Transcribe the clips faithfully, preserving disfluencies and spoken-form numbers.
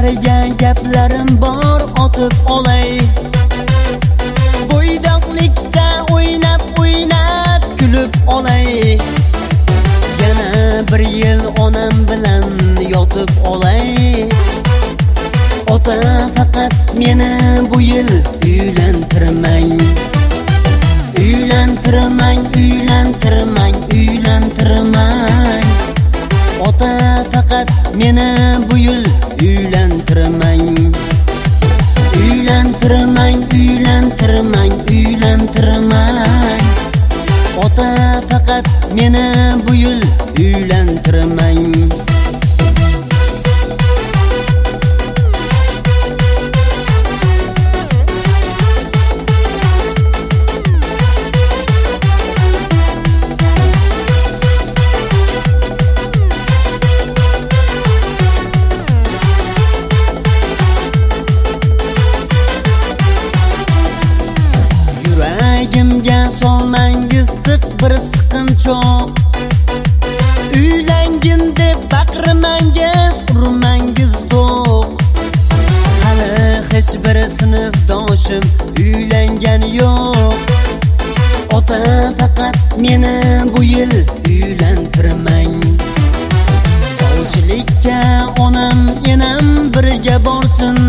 sizlarga gaplarim bor, otib olay. Bo'ydoqlikda o'ynab o'ynab kulib olay. Yana bir yil onam bilan yotib olay. Ota faqat meni bu yil uylantirmang. Uylantirmang, uylantirmang, uylantirmang. Ota faqat meni bu yil uylantirmang. Uylantirmang, uylantirmang, uylantirmang. Ota faqat meni bu yil uylantirmang. Yuragimga solmangiz tiq bir siqinchoq. Uylangin deb baqirmangiz, urmangiz to'q. Hali hech bir sinfdoshim uylangani yo'q. Ota faqat meni bu yil uylantirmang. Sovchilikka onam enam birga borsin.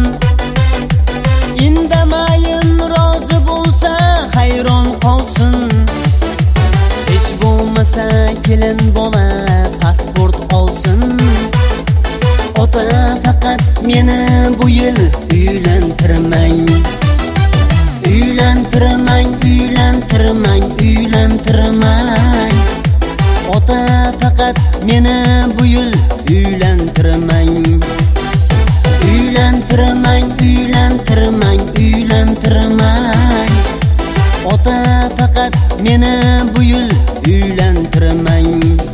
Indamayin rozi bo'lsa hayron qolsin. Hech bo'lmasa kelin bola pasport olsin. Ota faqat meni bu yil uylantirmang. Uylantirmang, uylantirmang, uylantirmang. Ota faqat meni bu yil uylantirmang. Uylantirmang, uylantirmang, uylantirmang. Ota faqat meni bu yil uylantirmang.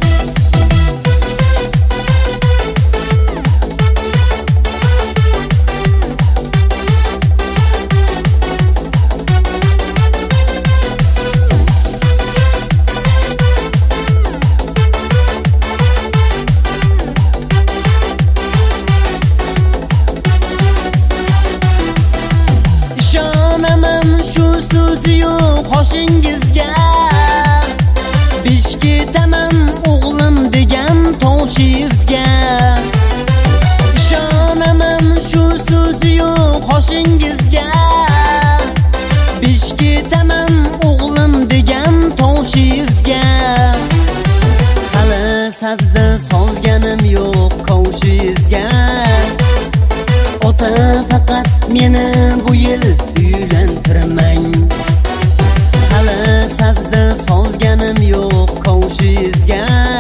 Qoshingizga besh ketaman o'g'lim degan toshingizga. Ishonaman shu so'zi yo'q qoshingizga. Besh ketaman o'g'lim degan toshingizga. Hali sabzi solganim yo'q qoshingizga. Ota faqat meni bu yil uylantirmang. Hali sabzi solganim yo'q qo'shingizga.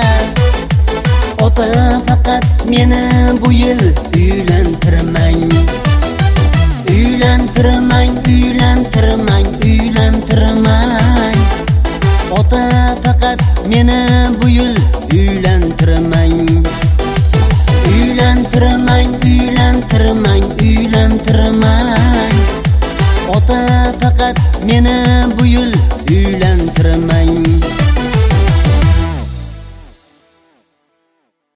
Ota faqat meni bu yil uylantirmang. Uylantirmang, uylantirmang, uylantirmang. Ota faqat meni bu yil uylantirmang. Uylantirmang, uylantirmang, uylantirmang. Ota faqat meni bu yil